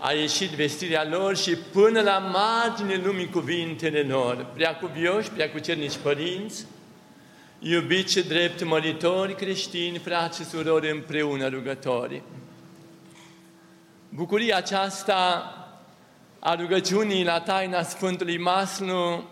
a ieșit vestirea lor și până la margine lumii cuvintele lor. Preacuvioși, preacucernici părinți, iubiți și drept măritori creștini, frați și surori împreună rugători. Bucuria aceasta a rugăciunii la taina Sfântului Maslu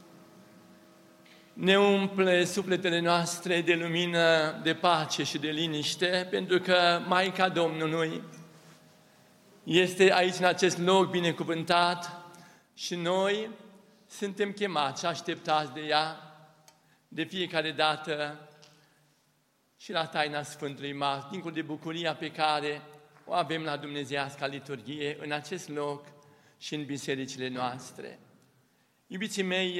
ne umple sufletele noastre de lumină, de pace și de liniște, pentru că Maica Domnului este aici, în acest loc binecuvântat, și noi suntem chemați și așteptați de ea de fiecare dată și la taina Sfântului Maslu, dincolo de bucuria pe care o avem la dumnezeiasca liturghie, în acest loc și în bisericile noastre. Iubiții mei,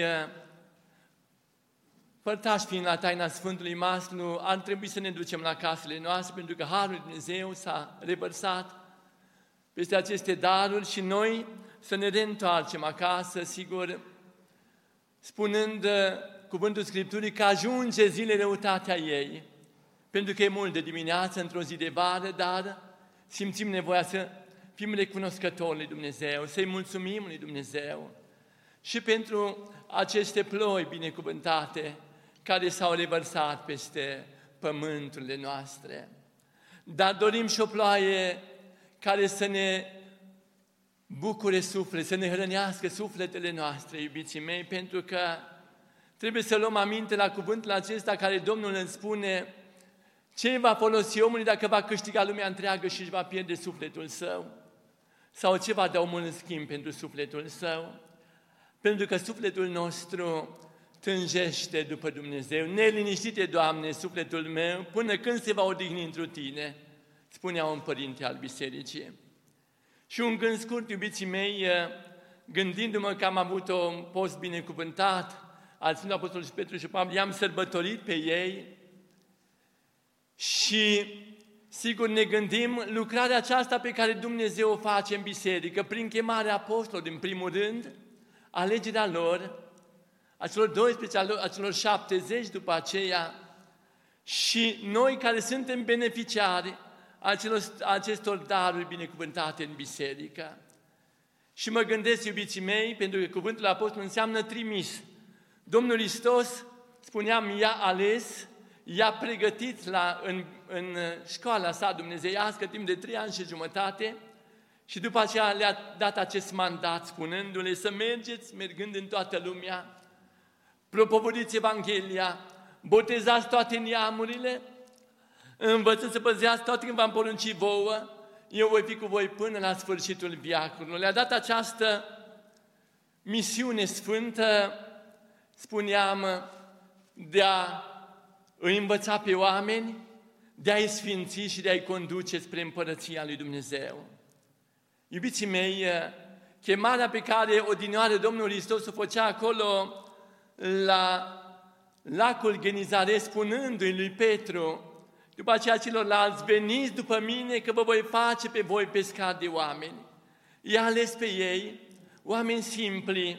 părtași fiind la taina Sfântului Maslu, ar trebui să ne ducem la casele noastre, pentru că Harul lui Dumnezeu s-a revărsat peste aceste daruri și noi să ne reîntoarcem acasă, sigur, spunând cuvântul Scripturii că ajunge zilele răutatea ei, pentru că e mult de dimineață, într-o zi de vară, dar simțim nevoia să fim recunoscători lui Dumnezeu, să-i mulțumim lui Dumnezeu și pentru aceste ploi binecuvântate care s-au revărsat peste pământurile noastre. Dar dorim și o ploaie care să ne bucure suflet, să ne hrănească sufletele noastre, iubiții mei, pentru că trebuie să luăm aminte la cuvântul acesta care Domnul îmi spune: ce va folosi omului dacă va câștiga lumea întreagă și își va pierde sufletul său? Sau ce va da omul în schimb pentru sufletul său? Pentru că sufletul nostru tânjește după Dumnezeu. Neliniștite, Doamne, sufletul meu, până când se va odihni întru Tine, spunea un părinte al bisericii. Și un gând scurt, iubiții mei, gândindu-mă că am avut un post binecuvântat al Sfântului Apostol Petru și Pavel, i-am sărbătorit pe ei și sigur ne gândim lucrarea aceasta pe care Dumnezeu o face în biserică, prin chemarea apostolilor, în primul rând, alegerea lor, a celor 12, a celor 70 după aceea, și noi care suntem beneficiari acestor daruri binecuvântate în biserică. Și mă gândesc, iubiții mei, pentru că cuvântul apostol înseamnă trimis. Domnul Hristos, spuneam, i-a ales, i-a pregătit în școala sa dumnezeiască timp de 3 ani și jumătate și după aceea le-a dat acest mandat, spunându-le să mergeți, mergând în toată lumea, propovăduiți Evanghelia, botezați toate neamurile, învățați să păzeați toate când v-am poruncit vouă, eu voi fi cu voi până la sfârșitul veacurilor. Le-a dat această misiune sfântă, spuneam, de a îi învăța pe oameni, de a-i sfinți și de a-i conduce spre Împărăția lui Dumnezeu. Iubiții mei, chemarea pe care odinioară Domnul Hristos o făcea acolo la lacul Genizare, spunându-i lui Petru, după aceea celorlalți: veniți după mine că vă voi face pe voi pescari de oameni. I-a ales pe ei, oameni simpli,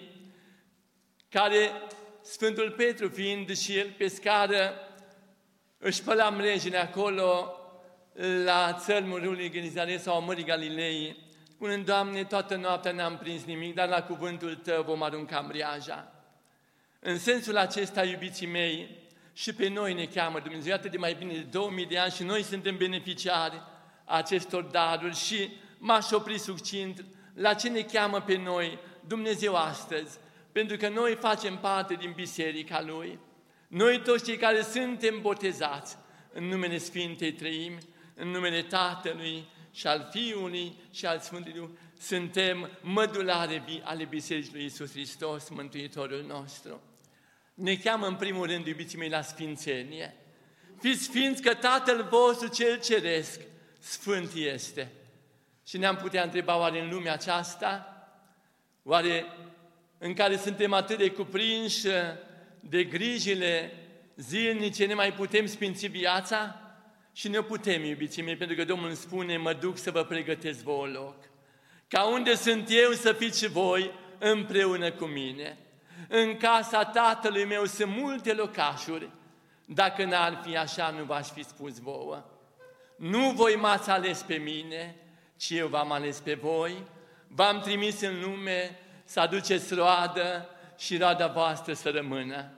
care Sfântul Petru, fiind și el pescară, își spăla mrejele acolo la țărmul râului Genizare sau a Mării Galilei, spunând: Doamne, toată noaptea n-am prins nimic, dar la cuvântul Tău vom arunca mreaja. În sensul acesta, iubiții mei, și pe noi ne cheamă Dumnezeu, iată de mai bine de 2000 de ani și noi suntem beneficiari acestor daruri și m-aș opri succint la ce ne cheamă pe noi Dumnezeu astăzi, pentru că noi facem parte din Biserica Lui. Noi toți cei care suntem botezați în numele Sfintei Treimi, în numele Tatălui și al Fiului și al Sfântului Duh, suntem mădulare vii ale Bisericii lui Iisus Hristos, Mântuitorul nostru. Ne cheamă în primul rând, iubiții mei, la sfințenie. Fiți sfinți că Tatăl vostru cel ceresc sfânt este. Și ne-am putea întreba, oare în lumea aceasta, oare în care suntem atât de cuprinși de grijile zilnice, ne mai putem sfinți viața? Și ne putem, iubiții mei, pentru că Domnul spune: mă duc să vă pregătesc vouă loc, ca unde sunt eu să fiți și voi împreună cu mine. În casa Tatălui meu sunt multe locașuri, dacă n-ar fi așa, nu v-aș fi spus vouă. Nu voi m-ați ales pe mine, ci eu v-am ales pe voi, v-am trimis în lume să aduceți roadă și roada voastră să rămână.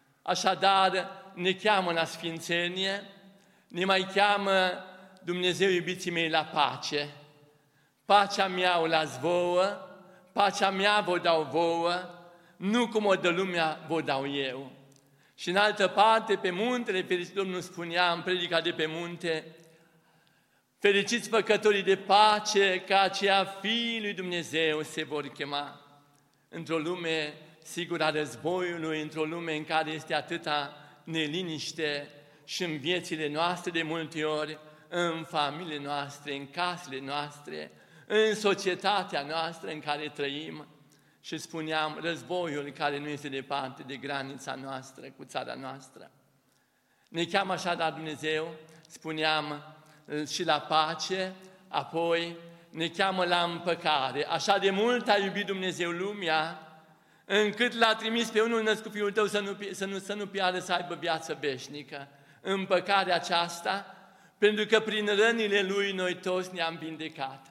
Așadar, ne cheamă la sfințenie, ne mai cheamă Dumnezeu, iubiții mei, la pace. Pacea mea o las vouă, pacea mea vă dau vouă, nu cum o dă lumea, vă dau eu. Și în altă parte, pe muntele fericit, Domnul spunea în predica de pe munte, fericiți făcătorii de pace, că aceia fiii lui Dumnezeu se vor chema. Într-o lume, sigur, a războiului, într-o lume în care este atâta neliniște și în viețile noastre de multe ori, în familiile noastre, în casele noastre, în societatea noastră în care trăim. Și spuneam, războiul care nu este departe de granița noastră cu țara noastră. Ne cheamă așadar Dumnezeu, spuneam, și la pace, apoi ne cheamă la împăcare. Așa de mult a iubit Dumnezeu lumea, încât l-a trimis pe unul născut Fiul Tău să nu piară, să aibă viață veșnică. Împăcarea aceasta, pentru că prin rănile Lui noi toți ne-am vindecat.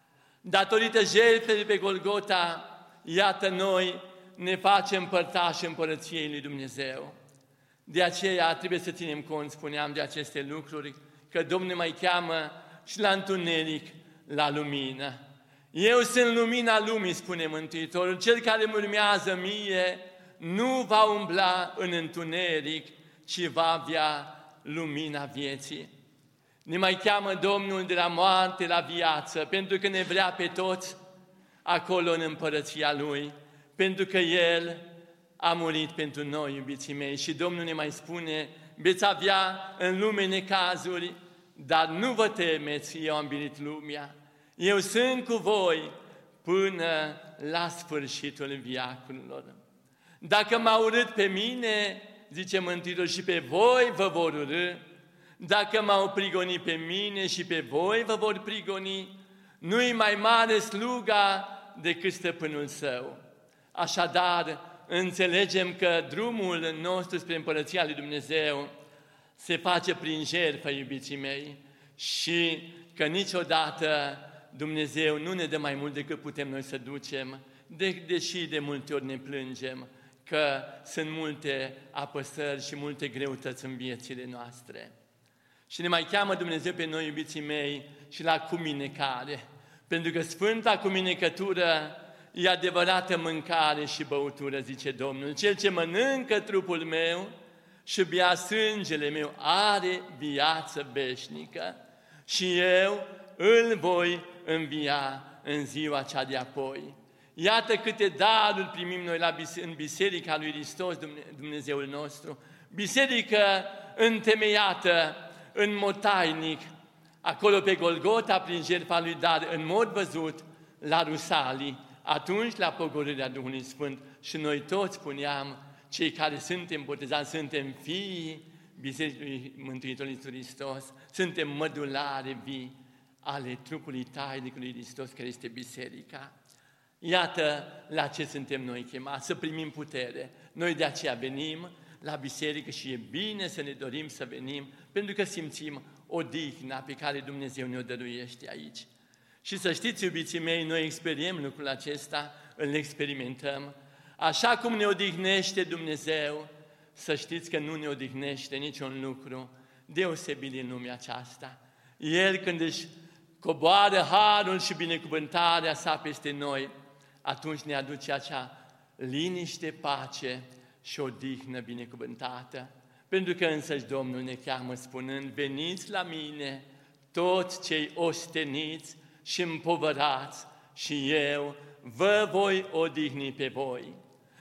Datorită jertfei pe Golgota, iată noi ne facem părtași împărăției lui Dumnezeu. De aceea trebuie să ținem cont, spuneam, de aceste lucruri, că Domnul mai cheamă și la întuneric, la lumină. Eu sunt lumina lumii, spune Mântuitorul, cel care mă urmează mie nu va umbla în întuneric, ci va avea lumina vieții. Ne mai cheamă Domnul de la moarte la viață, pentru că ne vrea pe toți acolo în împărăția Lui, pentru că El a murit pentru noi, iubiții mei. Și Domnul ne mai spune, veți avea în lume necazuri, dar nu vă temeți, eu am biruit lumea. Eu sunt cu voi până la sfârșitul veacurilor. Dacă m-au urât pe mine, zice Mântuitorul, și pe voi vă vor urâ. Dacă m-au prigonit pe mine și pe voi vă vor prigoni, nu-i mai mare sluga decât stăpânul său. Așadar, înțelegem că drumul nostru spre Împărăția lui Dumnezeu se face prin jertfă, iubiții mei, și că niciodată Dumnezeu nu ne dă mai mult decât putem noi să ducem, deși de multe ori ne plângem că sunt multe apăsări și multe greutăți în viețile noastre. Și ne mai cheamă Dumnezeu pe noi, iubiții mei, și la cuminecare, pentru că Sfânta Cuminecătură e adevărată mâncare și băutură, zice Domnul. Cel ce mănâncă trupul meu și bea sângele meu are viață veșnică și eu îl voi învia în ziua cea de apoi. Iată câte daruri primim noi în Biserica lui Hristos, Dumnezeul nostru, biserică întemeiată în mod tainic, acolo pe Golgota, prin jertfa lui, dar în mod văzut la Rusalii, atunci la pogorârea Duhului Sfânt. Și noi toți, spuneam, cei care suntem botezați, suntem fiii Bisericii Mântuitorului Hristos, suntem mădulare vii ale trupului tainic lui Hristos, care este biserica. Iată la ce suntem noi chemați, să primim putere. Noi de aceea venim la biserică și e bine să ne dorim să venim, pentru că simțim odihna pe care Dumnezeu ne-o dăruiește aici. Și să știți, iubiții mei, noi experiem lucrul acesta, îl experimentăm. Așa cum ne odihnește Dumnezeu, să știți că nu ne odihnește niciun lucru deosebit din lumea aceasta. El, când își coboară harul și binecuvântarea sa peste noi, atunci ne aduce acea liniște, pace și odihnă binecuvântată. Pentru că însăși Domnul ne cheamă spunând, veniți la mine toți cei osteniți și împovărați și eu vă voi odihni pe voi.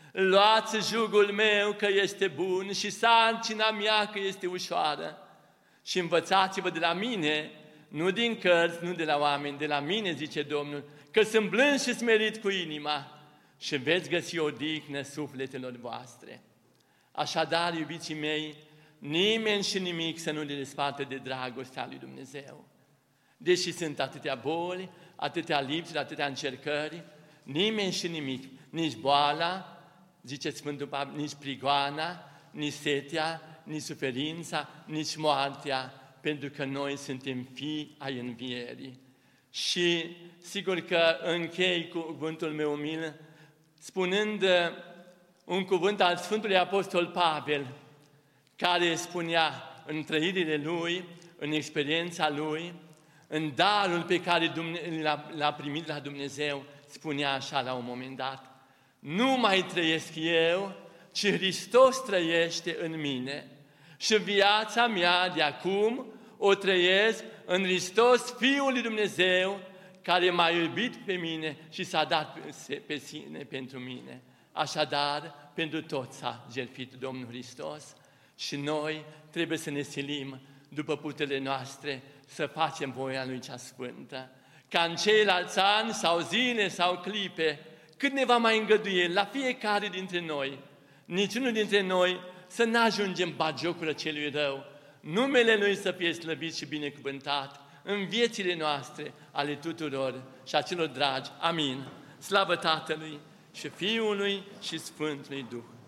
Luați jugul meu că este bun și sarcina mea că este ușoară și învățați-vă de la mine, nu din cărți, nu de la oameni, de la mine, zice Domnul, că sunt blând și smerit cu inima și veți găsi odihnă sufletelor voastre. Așadar, iubiții mei, nimeni și nimic să nu ne despartă de dragostea lui Dumnezeu. Deși sunt atâtea boli, atâtea lipsuri, atâtea încercări, nimeni și nimic, nici boala, zice Sfântul Pavel, nici prigoana, nici setea, nici suferința, nici moartea, pentru că noi suntem fii ai învierii. Și sigur că închei cu cuvântul meu umil, spunând un cuvânt al Sfântului Apostol Pavel, care spunea în trăirile lui, în experiența lui, în darul pe care l-a primit la Dumnezeu, spunea așa la un moment dat: nu mai trăiesc eu, ci Hristos trăiește în mine și viața mea de acum o trăiesc în Hristos, Fiul lui Dumnezeu, care m-a iubit pe mine și s-a dat pe sine pentru mine. Așadar, pentru toți s-a jertfit Domnul Hristos și noi trebuie să ne silim după puterile noastre să facem voia Lui cea sfântă. Ca în ceilalți ani sau zile sau clipe, cât ne va mai îngădui la fiecare dintre noi, niciunul dintre noi să n-ajungem batjocură celui rău, numele Lui să fie slăvit și binecuvântat în viețile noastre, ale tuturor și a celor dragi. Amin. Slavă Tatălui și Fiului și Sfântului Duh.